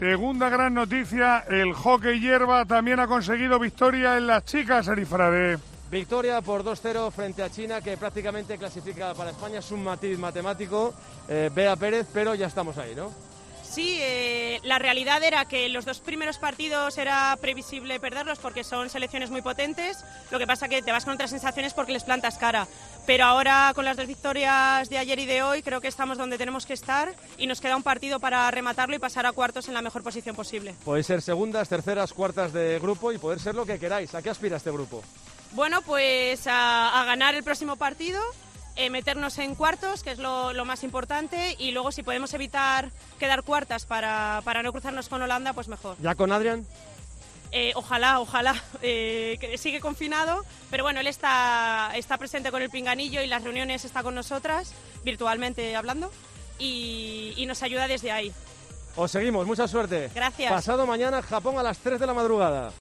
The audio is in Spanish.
Segunda gran noticia, el hockey hierba también ha conseguido victoria en las chicas, Arifrade. Victoria por 2-0 frente a China, que prácticamente clasifica para España. Es un matiz matemático, Bea Pérez, pero ya estamos ahí, ¿no? Sí, la realidad era que los 2 primeros partidos era previsible perderlos porque son selecciones muy potentes. Lo que pasa que te vas con otras sensaciones porque les plantas cara. Pero ahora, con las 2 victorias de ayer y de hoy, creo que estamos donde tenemos que estar y nos queda un partido para rematarlo y pasar a cuartos en la mejor posición posible. Podéis ser segundas, terceras, cuartas de grupo y poder ser lo que queráis. ¿A qué aspira este grupo? Bueno, pues a ganar el próximo partido, meternos en cuartos, que es lo más importante, y luego si podemos evitar quedar cuartas para no cruzarnos con Holanda, pues mejor. ¿Ya con Adrián? Ojalá, que sigue confinado, pero bueno, él está presente con el pinganillo y las reuniones está con nosotras, virtualmente hablando, y nos ayuda desde ahí. Os seguimos, mucha suerte. Gracias. Pasado mañana, Japón a las 3 de la madrugada.